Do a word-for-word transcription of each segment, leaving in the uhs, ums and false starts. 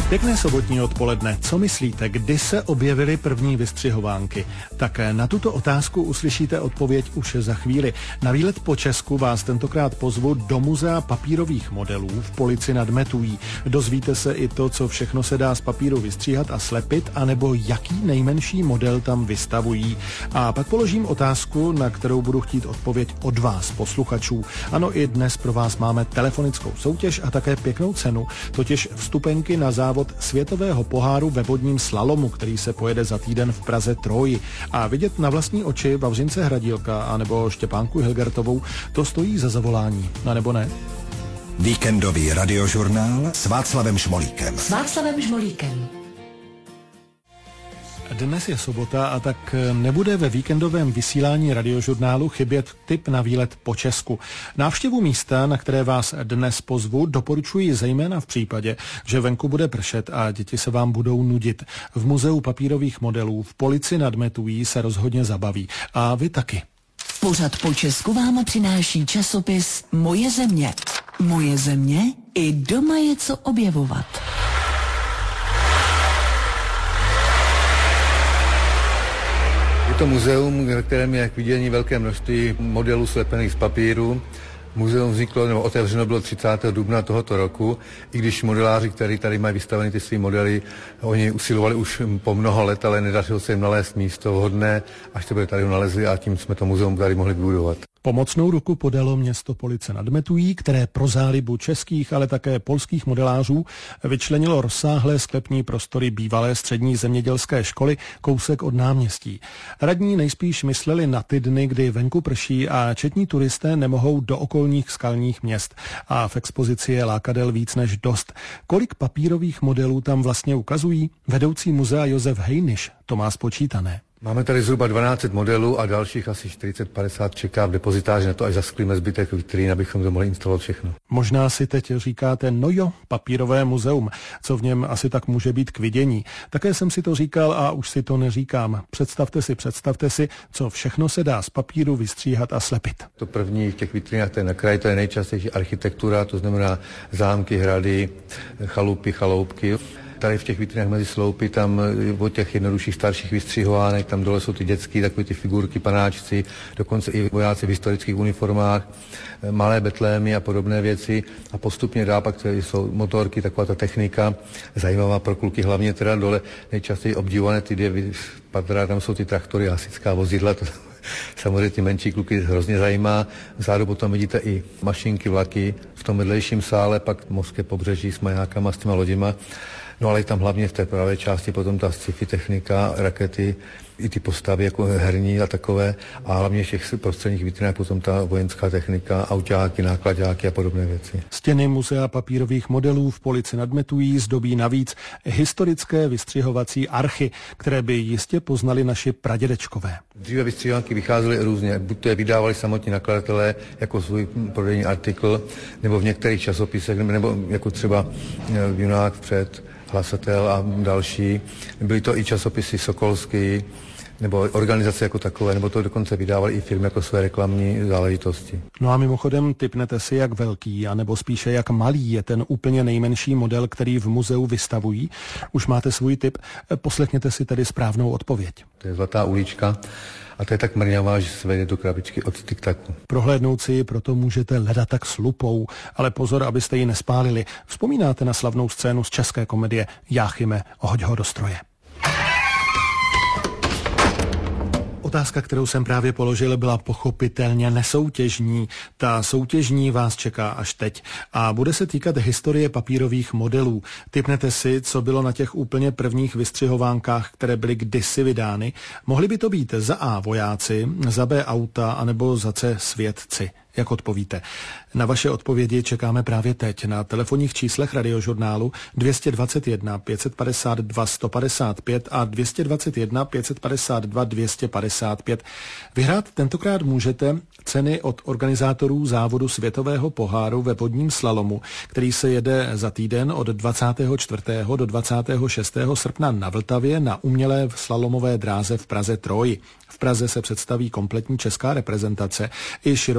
Pěkné sobotní odpoledne. Co myslíte, kdy se objevily první vystřihovánky? Tak na tuto otázku uslyšíte odpověď už za chvíli. Na výlet po Česku vás tentokrát pozvu do muzea papírových modelů v Polici nad Metují. Dozvíte se i to, co všechno se dá z papíru vystříhat a slepit, anebo jaký nejmenší model tam vystavují. A pak položím otázku, na kterou budu chtít odpověď od vás, posluchačů. Ano, i dnes pro vás máme telefonickou soutěž a také pěknou cenu, totiž vstupenky na závod světového poháru ve vodním slalomu, který se pojede za týden v Praze Troji. A vidět na vlastní oči Vavřince Hradílka anebo Štěpánku Hilgertovou, to stojí za zavolání, a nebo ne? Víkendový radiožurnál s Václavem Šmolíkem. S Václavem Šmolíkem. Dnes je sobota a tak nebude ve víkendovém vysílání radiožurnálu chybět tip na výlet po Česku. Návštěvu místa, na které vás dnes pozvu, doporučuji zejména v případě, že venku bude pršet a děti se vám budou nudit. V muzeu papírových modelů v Polici nad Metují se rozhodně zabaví. A vy taky. Pořad po Česku vám přináší časopis Moje země. Moje země i doma je co objevovat. Je to muzeum, ve kterém je k vidění velké množství modelů slepených z papíru. Muzeum vzniklo, nebo otevřeno bylo třicátého dubna tohoto roku, i když modeláři, kteří tady mají vystaveny ty své modely, oni usilovali už po mnoho let, ale nedařilo se jim nalézt místo vhodné, až to tady nalezli a tím jsme to muzeum tady mohli vybudovat. Pomocnou ruku podalo město Police nad Metují, které pro zálibu českých, ale také polských modelářů vyčlenilo rozsáhlé sklepní prostory bývalé střední zemědělské školy kousek od náměstí. Radní nejspíš mysleli na ty dny, kdy venku prší a četní turisté nemohou do okolních skalních měst. A v expozici je lákadel víc než dost. Kolik papírových modelů tam vlastně ukazují? Vedoucí muzea Josef Hejniš to má spočítané. Máme tady zhruba dvanáct set modelů a dalších asi čtyřicet padesát čeká v depozitáři na to, až zasklíme zbytek vitrín, abychom to mohli instalovat všechno. Možná si teď říkáte, no jo, papírové muzeum, co v něm asi tak může být k vidění. Také jsem si to říkal a už si to neříkám. Představte si, představte si, co všechno se dá z papíru vystříhat a slepit. To první v těch vitrinách, to je na kraji, to je nejčastější architektura, to znamená zámky, hrady, chalupy, chaloupky. Tady v těch vitrinách mezi sloupy, tam od těch jednodušších starších vystřihovánek, tam dole jsou ty dětský, takové ty figurky, panáčci, dokonce i vojáci v historických uniformách, malé betlémy a podobné věci. A postupně dál pak jsou motorky, taková ta technika, zajímavá pro kluky, hlavně teda dole nejčastěji obdivované ty dvě patra, tam jsou ty traktory, hasická vozidla, to samozřejmě ty menší kluky hrozně zajímá. Vzadu potom vidíte i mašinky, vlaky, v tom vedlejším sále pak mořské pobřeží s majákama, s těma loděma. No ale i tam hlavně v té pravé části potom ta sci-fi technika, rakety, i ty postavy jako herní a takové a hlavně v těch prostředních vitrinách potom ta vojenská technika, autáky, nákladáky a podobné věci. Stěny muzea papírových modelů v Polici nad Metují zdobí navíc historické vystřihovací archy, které by jistě poznali naši pradědečkové. Dříve vystřihovanky vycházely různě, buď to je vydávali samotní nakladatelé jako svůj prodejní artikl, nebo v některých časopisech, nebo jako třeba Junák vpřed, Hlasatel a další. Byly to i časopisy Sokolský, nebo organizace jako takové, nebo to dokonce vydávali i firmy jako své reklamní záležitosti. No a mimochodem tipnete si, jak velký, anebo spíše jak malý je ten úplně nejmenší model, který v muzeu vystavují? Už máte svůj tip? Poslechněte si tedy správnou odpověď. To je Zlatá ulička. A to je tak mrňavá, že se vejde do krabičky od tiktaku. Prohlédnout si ji proto můžete leda tak s lupou, ale pozor, abyste ji nespálili. Vzpomínáte na slavnou scénu z české komedie Jáchyme, hoď ho do stroje. Otázka, kterou jsem právě položil, byla pochopitelně nesoutěžní. Ta soutěžní vás čeká až teď a bude se týkat historie papírových modelů. Tipnete si, co bylo na těch úplně prvních vystřihovánkách, které byly kdysi vydány. Mohli by to být za A vojáci, za B auta, anebo za C svědci. Jak odpovíte? Na vaše odpovědi čekáme právě teď na telefonních číslech radiožurnálu dvě stě dvacet jedna pět set padesát dva sto padesát pět a dvě stě dvacet jedna pět set padesát dva dvě stě padesát pět. Vyhrát tentokrát můžete ceny od organizátorů závodu světového poháru ve vodním slalomu, který se jede za týden od dvacátého čtvrtého do dvacátého šestého srpna na Vltavě na umělé slalomové dráze v Praze Troji. V Praze se představí kompletní česká reprezentace i široká světová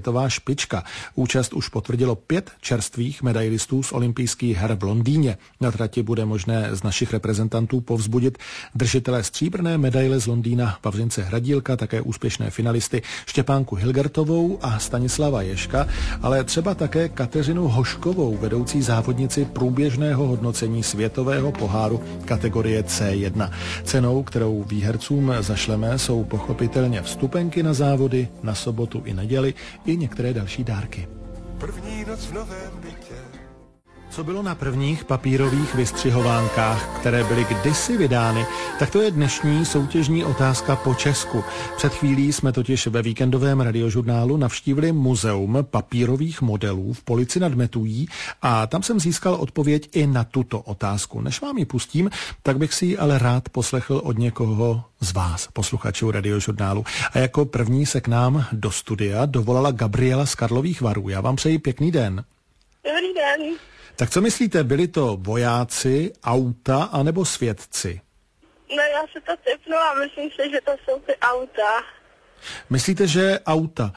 světová špička. Účast už potvrdilo pět čerstvých medailistů z olympijských her v Londýně. Na trati bude možné z našich reprezentantů povzbudit držitele stříbrné medaile z Londýna Vavřince Hradílka, také úspěšné finalisty Štěpánku Hilgertovou a Stanislava Ježka, ale třeba také Kateřinu Hoškovou, vedoucí závodnici průběžného hodnocení světového poháru kategorie C jedna. Cenou, kterou výhercům zašleme, jsou pochopitelně vstupenky na závody na sobotu i neděli i některé další dárky. První noc v novém bytě. Co bylo na prvních papírových vystřihovánkách, které byly kdysi vydány, tak to je dnešní soutěžní otázka po Česku. Před chvílí jsme totiž ve víkendovém radiožurnálu navštívili muzeum papírových modelů v Polici nad Metují a tam jsem získal odpověď i na tuto otázku. Než vám ji pustím, tak bych si ji ale rád poslechl od někoho z vás, posluchačů radiožurnálu. A jako první se k nám do studia dovolala Gabriela z Karlových Varů. Já vám přeji pěkný den. Dobrý den. Tak co myslíte, byli to vojáci, auta anebo svědci? No já se to tipnu a myslím si, že to jsou ty auta. Myslíte, že auta?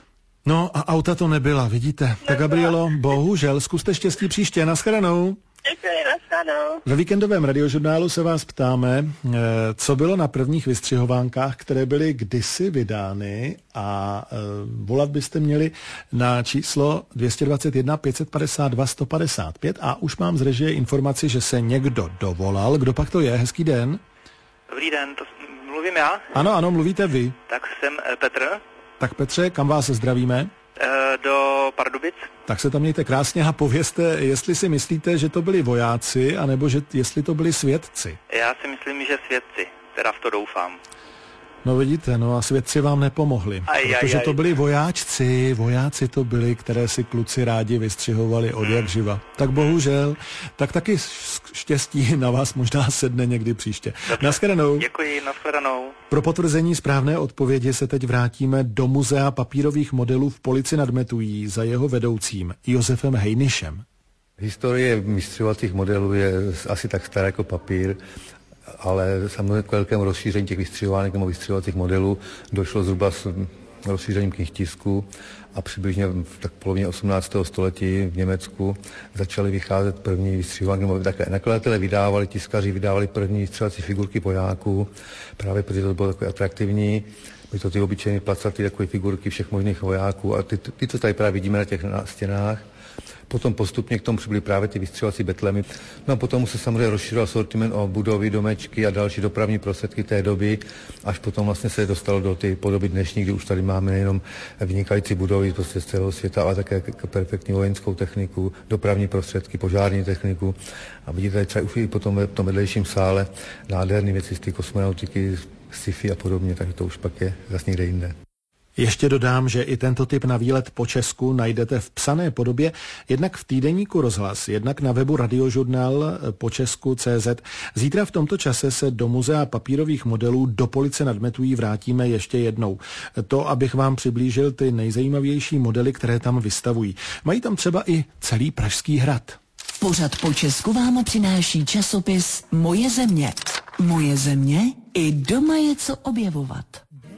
No a auta to nebyla, vidíte. Nebyla. Tak Gabrielo, bohužel, zkuste štěstí příště. Naschledanou. Děkuji, naschledanou. Ve víkendovém radiožurnálu se vás ptáme, co bylo na prvních vystřihovánkách, které byly kdysi vydány, a volat byste měli na číslo dvě dvě jedna, pět padesát dva, sto padesát pět a už mám z režie informaci, že se někdo dovolal. Kdo pak to je? Hezký den. Dobrý den, to mluvím já? Ano, ano, mluvíte vy. Tak jsem Petr. Tak Petře, kam vás zdravíme? Do Pardubic. Tak se tam mějte krásně a povězte, jestli si myslíte, že to byli vojáci, anebo že jestli to byli svědci. Já si myslím, že svědci, teda v to doufám. No vidíte, no a svědci vám nepomohli, aj, protože aj, aj. to byli vojáčci, vojáci to byli, které si kluci rádi vystřihovali od jak živa. Tak bohužel, tak taky štěstí na vás možná sedne někdy příště. Naschledanou. Děkuji, naschledanou. Pro potvrzení správné odpovědi se teď vrátíme do muzea papírových modelů v Polici nad Metují za jeho vedoucím Josefem Hejnišem. Historie vystřihovacích modelů je asi tak stará jako papír, ale samozřejmě k velkému rozšíření těch vystřihovánek nebo vystřihovacích modelů došlo zhruba s rozšířením knihtisku a přibližně v tak polovině osmnáctého století v Německu začaly vycházet první vystřihovanky, nebo takhle nakladatelé vydávali, tiskaři vydávali první vystřihovací figurky vojáků, právě protože to bylo takové atraktivní. Byly to ty obyčejné placatý takové figurky všech možných vojáků a ty, ty to tady právě vidíme na těch stěnách. Potom postupně k tomu přibyly právě ty vystřihovací betlemy. No a potom se samozřejmě rozšířil sortiment o budovy, domečky a další dopravní prostředky té doby, až potom vlastně se dostalo do té podoby dnešní, kdy už tady máme nejenom vynikající budovy prostě z celého světa, ale také perfektní vojenskou techniku, dopravní prostředky, požární techniku. A vidíte třeba už i potom v tom vedlejším sále nádherné věci z té kosmonautiky, sci-fi a podobně, takže to už pak je zase někde jinde. Ještě dodám, že i tento tip na výlet po Česku najdete v psané podobě, jednak v týdeníku Rozhlas, jednak na webu radiožurnál po česku tečka cé zet. Zítra v tomto čase se do muzea papírových modelů do Police nad Metují vrátíme ještě jednou. To, abych vám přiblížil ty nejzajímavější modely, které tam vystavují. Mají tam třeba i celý Pražský hrad. Pořad po Česku vám přináší časopis Moje země. Moje země, i doma je co objevovat.